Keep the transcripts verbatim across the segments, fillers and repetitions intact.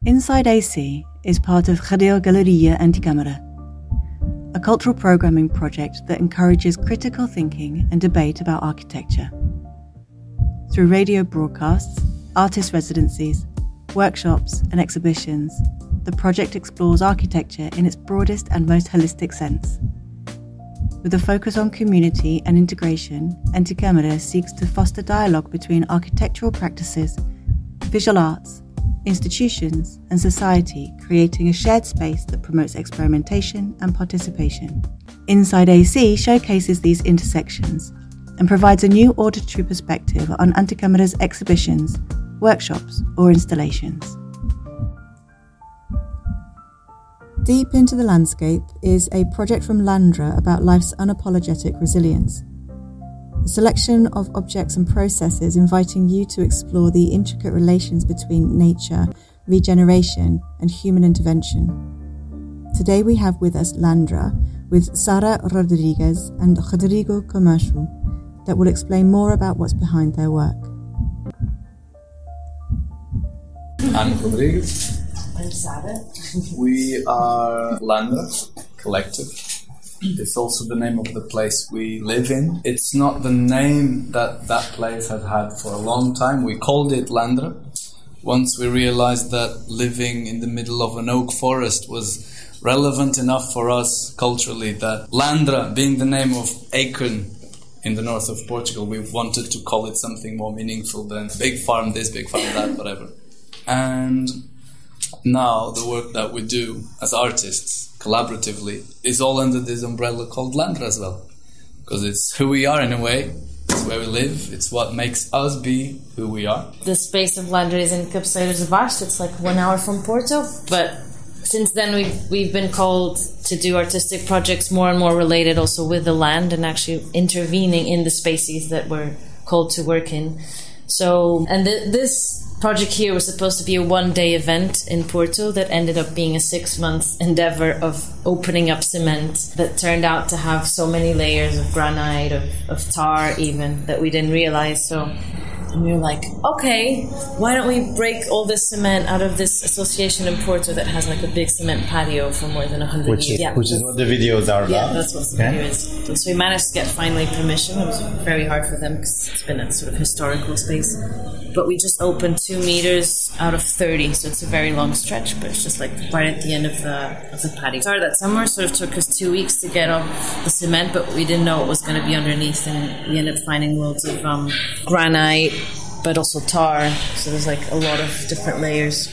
Inside A C is part of Radio Galeria Anticamera, a cultural programming project that encourages critical thinking and debate about architecture. Through radio broadcasts, artist residencies, workshops and exhibitions, the project explores architecture in its broadest and most holistic sense. With a focus on community and integration, Anticamera seeks to foster dialogue between architectural practices, visual arts, institutions and society, creating a shared space that promotes experimentation and participation. Inside A C showcases these intersections and provides a new auditory perspective on Anticamera's exhibitions, workshops or installations. Deep Into the Landscape is a project from Landra about life's unapologetic resilience. A selection of objects and processes inviting you to explore the intricate relations between nature, regeneration, and human intervention. Today we have with us Landra, with Sara Rodriguez and Rodrigo Camacho, that will explain more about what's behind their work. I'm Rodriguez. I'm Sara. We are Landra Collective. It's also the name of the place we live in. It's not the name that that place had had for a long time. We called it Landra. Once we realized that living in the middle of an oak forest was relevant enough for us culturally, that Landra, being the name of Acorn in the north of Portugal, we wanted to call it something more meaningful than big farm this, big farm that, whatever. And now the work that we do as artists collaboratively is all under this umbrella called Landra as well, because it's who we are in a way, it's where we live, it's what makes us be who we are. The space of Landra is in Cabeceiras de Baixo. It's like one hour from Porto, but since then we've, we've been called to do artistic projects more and more related also with the land and actually intervening in the spaces that we're called to work in. So, and th- this project here was supposed to be a one-day event in Porto that ended up being a six-month endeavor of opening up cement that turned out to have so many layers of granite, of, of tar even, that we didn't realize. So and we were like, okay, why don't we break all this cement out of this association in Porto that has like a big cement patio for more than one hundred which years. Is, yeah, which is what the videos are about. Yeah, that's what the okay. video is. So we managed to get finally permission. It was very hard for them because it's been a sort of historical space. But we just opened two meters out of thirty, so it's a very long stretch, but it's just like right at the end of the of the patio. We started that summer, sort of took us two weeks to get off the cement, but we didn't know what was going to be underneath, and we ended up finding loads of um, granite, but also tar, so there's like a lot of different layers,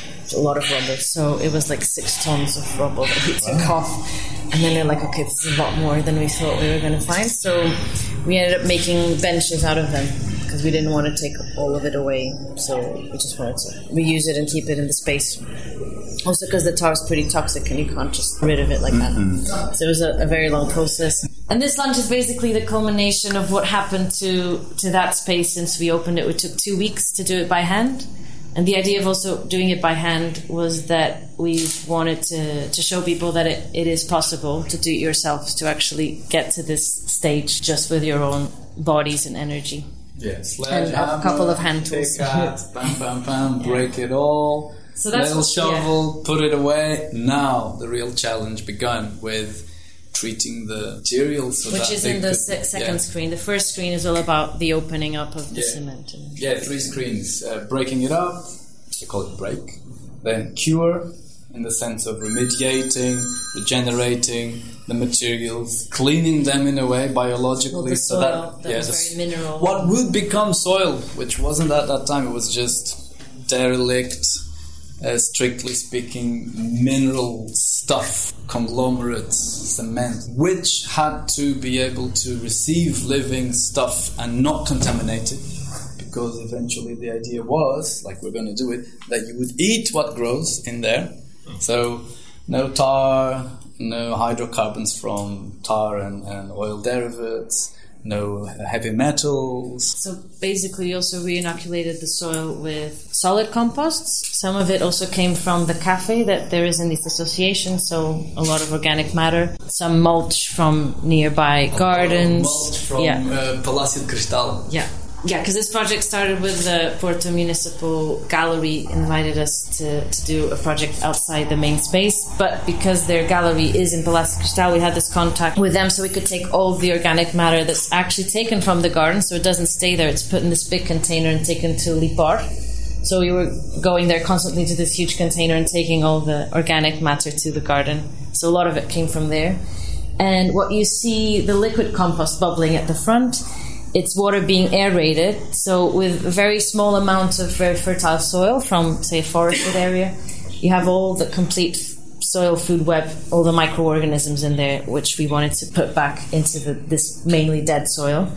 a lot of rubble. So it was like six tons of rubble that we took wow. off, and then they're like, okay, this is a lot more than we thought we were going to find, so we ended up making benches out of them, because we didn't want to take all of it away, so we just wanted to reuse it and keep it in the space. Also because the tar is pretty toxic and you can't just get rid of it like mm-hmm. that. So it was a, a very long process. And this lunch is basically the culmination of what happened to, to that space since we opened it. It took two weeks to do it by hand. And the idea of also doing it by hand was that we wanted to, to show people that it, it is possible to do it yourself, to actually get to this stage just with your own bodies and energy. Yes, and a couple of hand tools. Bam, bam, bam, break it all. So that's little what, shovel, yeah. put it away. Now the real challenge begun with treating the materials. So Which that is they in the could, se- second yeah. screen. The first screen is all about the opening up of the yeah. cement. And yeah, three screens. Uh, breaking it up, we call it break. Then cure, in the sense of remediating, regenerating the materials, cleaning them in a way biologically, well, the so soil, that, that yeah, was the, very mineral. What would become soil, which wasn't at that time, it was just derelict, uh, strictly speaking, mineral stuff, conglomerates, cement, which had to be able to receive living stuff and not contaminate it. Because eventually the idea was, like we're going to do it, that you would eat what grows in there. So no tar, no hydrocarbons from tar and, and oil derivatives, no heavy metals. So basically we also re-inoculated the soil with solid composts. Some of it also came from the cafe that there is in this association, so a lot of organic matter. Some mulch from nearby gardens. Mulch from yeah. uh, Palácio de Cristal. Yeah. yeah, because this project started with the Porto Municipal Gallery invited us to, to do a project outside the main space, but because their gallery is in Palácio Cristal, we had this contact with them so we could take all the organic matter that's actually taken from the garden, so it doesn't stay there, it's put in this big container and taken to Lipar. So we were going there constantly to this huge container and taking all the organic matter to the garden. So a lot of it came from there. And what you see, the liquid compost bubbling at the front, it's water being aerated. So with a very small amount of very fertile soil from, say, a forested area, you have all the complete soil food web, all the microorganisms in there, which we wanted to put back into the, this mainly dead soil.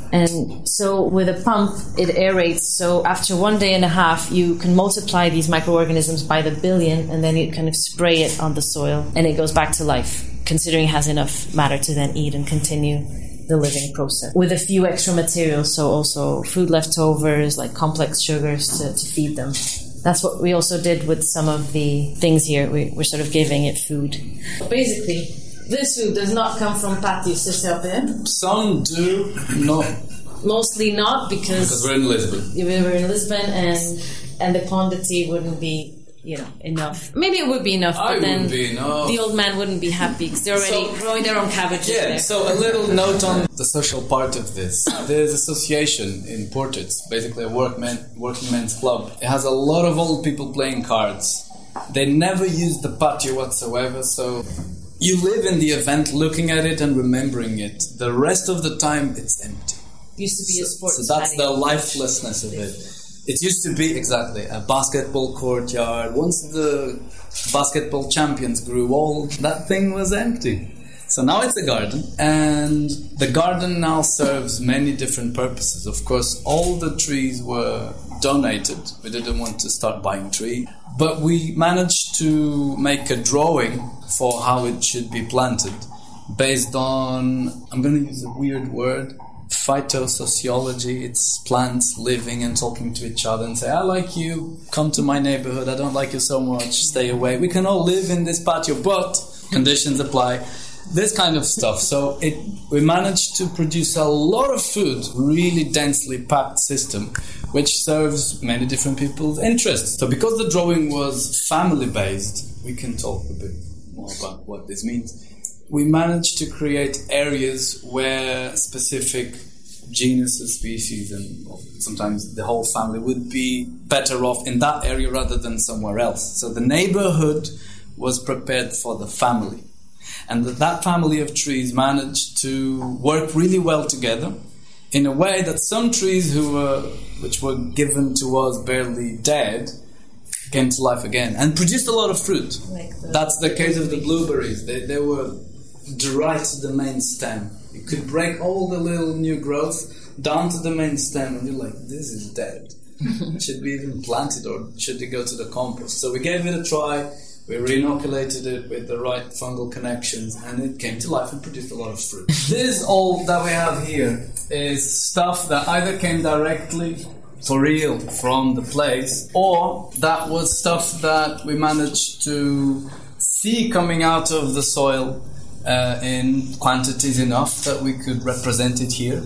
And so with a pump, it aerates. So after one day and a half, you can multiply these microorganisms by the billion, and then you kind of spray it on the soil, and it goes back to life, considering it has enough matter to then eat and continue the living process. With a few extra materials, so also food leftovers, like complex sugars to, to feed them. That's what we also did with some of the things here. We, we're sort of giving it food. Basically, this food does not come from Pátio Cicerpé. Some do, no. Mostly not, because... Because we're in Lisbon. We were in Lisbon, and and the quantity wouldn't be, you know, enough. Maybe it would be enough, but I then wouldn't be enough. The old man wouldn't be happy, because they're already so, growing their own cabbages yeah, there. So a little note on the social part of this. There's association in Porto. It's basically a workman, working men's club. It has a lot of old people playing cards. They never use the patio whatsoever, so... You live in the event looking at it and remembering it. The rest of the time, it's empty. Used to be so, a sports So that's the lifelessness of it. It used to be, exactly, a basketball courtyard. Once the basketball champions grew old, that thing was empty. So now it's a garden. And the garden now serves many different purposes. Of course, all the trees were donated. We didn't want to start buying trees. But we managed to make a drawing for how it should be planted based on, I'm going to use a weird word, phytosociology. It's plants living and talking to each other and say, I like you, come to my neighborhood, I don't like you so much, stay away. We can all live in this patio, but conditions apply. This kind of stuff. So it we managed to produce a lot of food, really densely packed system, which serves many different people's interests. So because the drawing was family-based, we can talk a bit more about what this means. We managed to create areas where specific genuses, species, and sometimes the whole family would be better off in that area rather than somewhere else. So the neighborhood was prepared for the family. And that, that family of trees managed to work really well together in a way that some trees who were, which were given to us barely dead came to life again and produced a lot of fruit. Like the, That's the case of the blueberries. They, they were right to the main stem. You could break all the little new growth down to the main stem and you're like, this is dead. Should we even plant it or should it go to the compost? So we gave it a try. We re-inoculated it with the right fungal connections and it came to life and produced a lot of fruit. This all that we have here is stuff that either came directly, for real, from the place, or that was stuff that we managed to see coming out of the soil uh, in quantities enough that we could represent it here.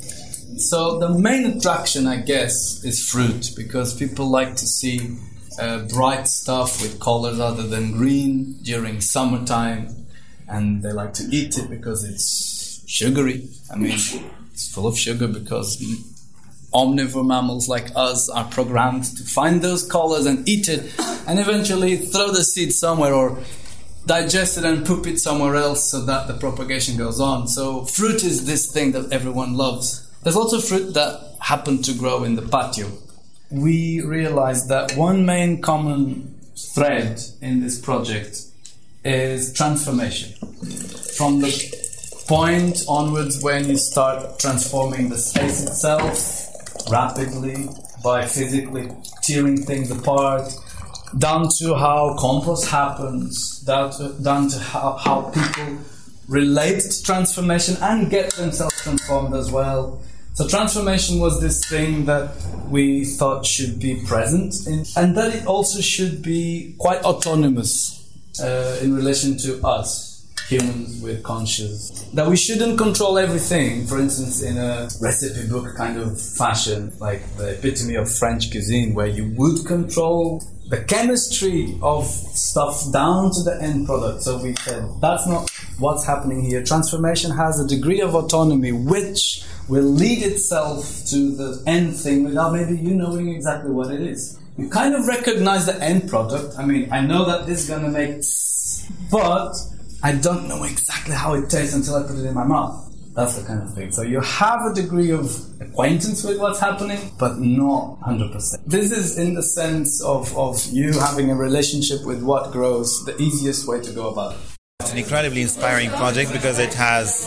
So the main attraction, I guess, is fruit, because people like to see Uh, bright stuff with colors other than green during summertime, and they like to eat it because it's sugary. I mean, it's full of sugar because omnivore mammals like us are programmed to find those colors and eat it and eventually throw the seed somewhere or digest it and poop it somewhere else so that the propagation goes on. So fruit is this thing that everyone loves. There's also fruit that happen to grow in the patio. We realized that one main common thread in this project is transformation. From the point onwards when you start transforming the space itself rapidly by physically tearing things apart, down to how compost happens, down to, down to how, how people relate to transformation and get themselves transformed as well. So transformation was this thing that we thought should be present in, and that it also should be quite autonomous uh, in relation to us humans with conscience. That we shouldn't control everything, for instance, in a recipe book kind of fashion, like the epitome of French cuisine, where you would control the chemistry of stuff down to the end product. So we said, that's not what's happening here. Transformation has a degree of autonomy which will lead itself to the end thing without maybe you knowing exactly what it is. You kind of recognize the end product. I mean, I know that this is going to make tss, but I don't know exactly how it tastes until I put it in my mouth. That's the kind of thing. So you have a degree of acquaintance with what's happening, but not one hundred percent. This is in the sense of, of you having a relationship with what grows, the easiest way to go about it. It's an incredibly inspiring project because it has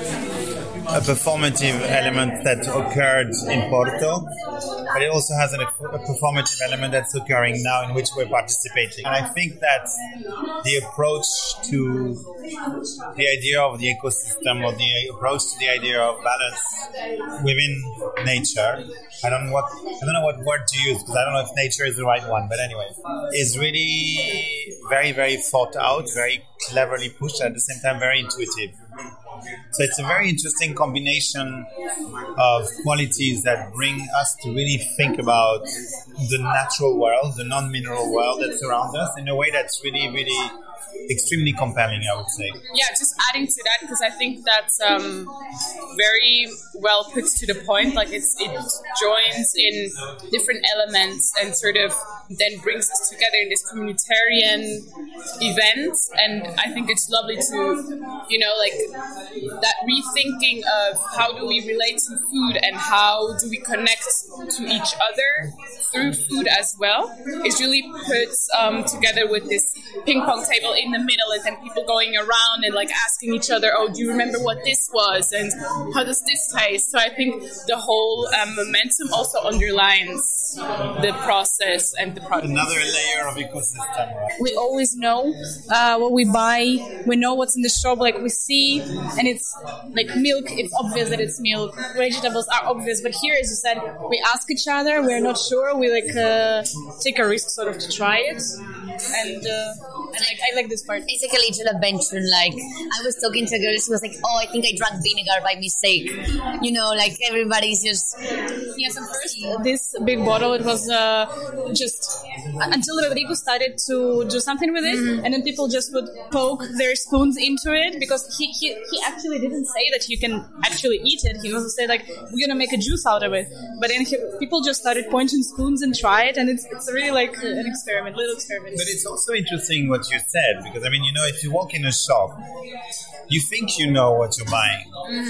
a performative element that occurred in Porto, but it also has an, a performative element that's occurring now in which we're participating. And I think that the approach to the idea of the ecosystem or the approach to the idea of balance within nature, I don't know what I don't know what word to use because I don't know if nature is the right one, but anyway, is really very, very thought out, very cleverly pushed, at the same time very intuitive. So it's a very interesting combination of qualities that bring us to really think about the natural world, the non-mineral world that surrounds us in a way that's really, really extremely compelling, I would say. Yeah, just adding to that, because I think that's um, very well put to the point. Like it's, it joins in different elements and sort of then brings us together in this communitarian event. And I think it's lovely to, you know, like that rethinking of how do we relate to food and how do we connect to each other through food as well is really put um, together with this ping pong table in the middle and then people going around and like asking each other, oh, do you remember what this was and how does this taste? So I think the whole um, momentum also underlines the process and the product. Another layer of ecosystem. Right? We always know uh, what we buy. We know what's in the shop. Like we see, and it's like milk. It's obvious that it's milk. Vegetables are obvious, but here, as you said, we ask each other. We're not sure. We like uh, take a risk, sort of, to try it, and. Uh, And like, I like this part. It's like a little adventure. Like, I was talking to a girl, she was like, oh, I think I drank vinegar by mistake. You know, like, everybody's just... Yes, at first, this big bottle, it was uh, just... Until Rodrigo started to do something with it, mm-hmm. and then people just would poke their spoons into it, because he, he, he actually didn't say that you can actually eat it. He also said, like, we're going to make a juice out of it. But then he, people just started pointing spoons and try it, and it's, it's really like an experiment, little experiment. But it's also interesting what you said, because I mean, you know, if you walk in a shop, you think you know what you're buying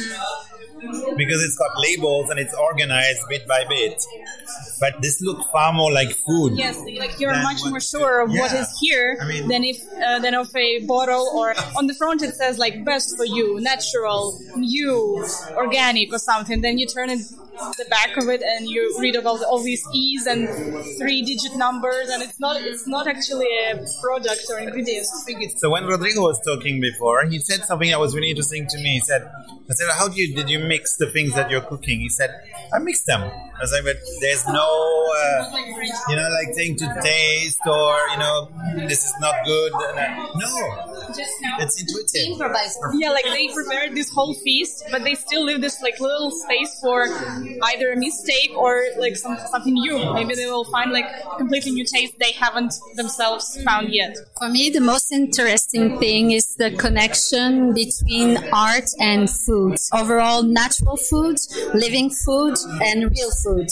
mm-hmm. because it's got labels and it's organized bit by bit. But this looks far more like food. Yes, like you're much more sure of yeah. what is here I mean, than if uh, than of a bottle, or on the front it says like best for you, natural, new, organic or something. Then you turn it the back of it and you read about all these E's and three-digit numbers, and it's not it's not actually a product or ingredients. So when Rodrigo was talking before, he said something that was really interesting to me. He said, "I said, how do you did you mix the things that you're cooking?" He said, "I mix them." I was like, "But there's no, uh, you know, like saying to taste or you know, this is not good." No, it's intuitive. Yeah, like they prepared this whole feast, but they still leave this like little space for either a mistake or like some, something new. Maybe they will find like a completely new taste they haven't themselves found yet. For me, the most interesting thing is the connection between art and food. Overall, natural food, living food, and real food.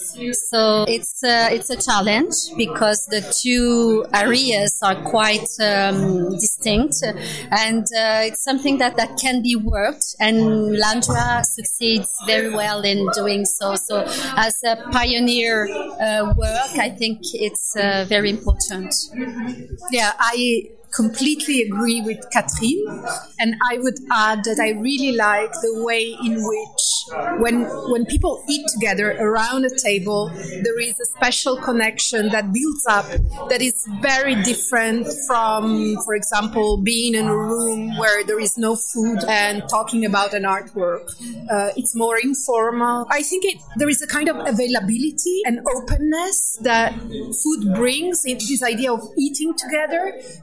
So it's uh, it's a challenge because the two areas are quite um, distinct, and uh, it's something that, that can be worked, and Landra succeeds very well in doing so. So as a pioneer uh, work, I think it's uh, very important. Yeah, I completely agree with Catherine, and I would add that I really like the way in which when when people eat together around a table, there is a special connection that builds up that is very different from, for example, being in a room where there is no food and talking about an artwork. Uh, it's more informal. I think it, there is a kind of availability and openness that food brings in this idea of eating together. Maybe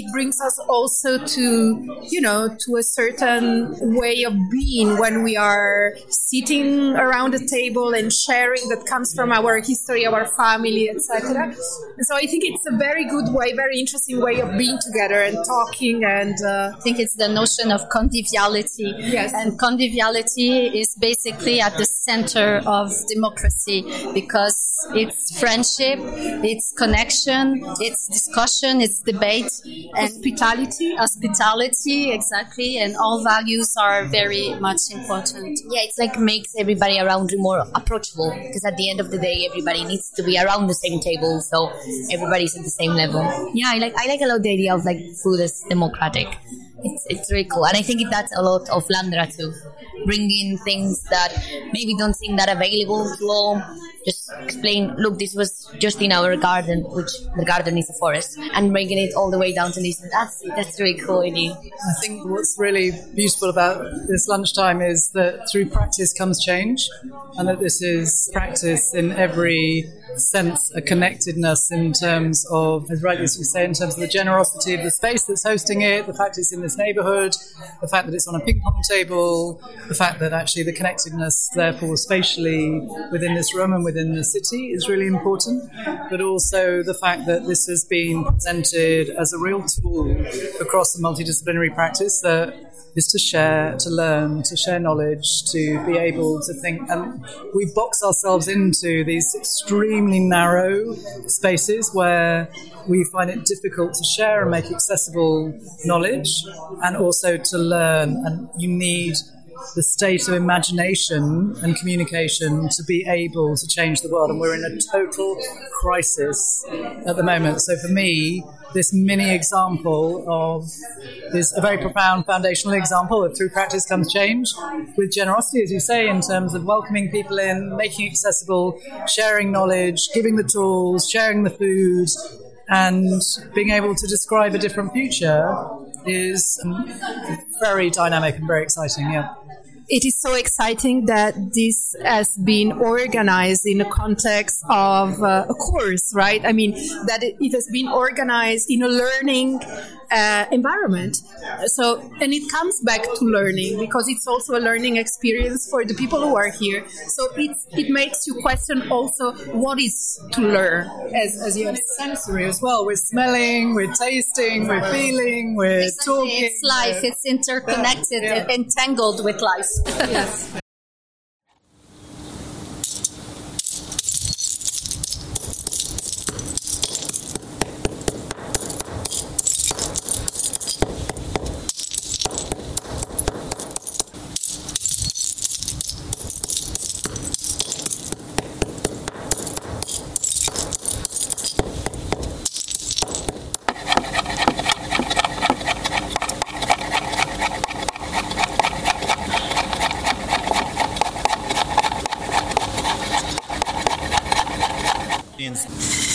it brings us also to, you know, to a certain way of being when we are sitting around a table and sharing that comes from our history, our family, et cetera. And so I think it's a very good way, very interesting way of being together and talking. And uh, I think it's the notion of conviviality. Yes. And conviviality is basically at the center of democracy because it's friendship, it's connection, it's discussion, it's debate, and hospitality. Hospitality, exactly. And all values are very much important. Yeah, it's like makes everybody around you more approachable because at the end of the day, everybody needs to be around the same table, so everybody's at the same level. Yeah, I like I like a lot the idea of like food as democratic. It's it's really cool, and I think that's a lot of Landra too, bringing things that maybe don't seem that available to all. Just explain, look, this was just in our garden, which the garden is a forest, and bringing it all the way down to this. That's that's really cool idea. I think what's really beautiful about this lunchtime is that through practice comes change, and that this is practice in every sense, a connectedness in terms of, as rightly as you say, in terms of the generosity of the space that's hosting it, the fact it's in this neighbourhood, the fact that it's on a ping pong table, the fact that actually the connectedness, therefore, spatially within this room and within the city is really important, but also the fact that this has been presented as a real tool for cross and multidisciplinary practice that is to share, to learn, to share knowledge, to be able to think. And we box ourselves into these extremely narrow spaces where we find it difficult to share and make accessible knowledge, and also to learn. And you need the state of imagination and communication to be able to change the world. And we're in a total crisis at the moment. So for me, this mini example of is a very profound foundational example of through practice comes change, with generosity, as you say, in terms of welcoming people in, making accessible, sharing knowledge, giving the tools, sharing the food, and being able to describe a different future is um, very dynamic and very exciting, yeah. It is so exciting that this has been organized in the context of uh, a course, right? I mean, that it, it has been organized in a learning uh, environment. So, and it comes back to learning because it's also a learning experience for the people who are here. So it, it makes you question also what is to learn. As, as you have sensory as well. We're smelling, we're tasting, we're feeling, we're exactly. talking. It's life, it's interconnected, yeah. Yeah. entangled with life. Yes. Yes.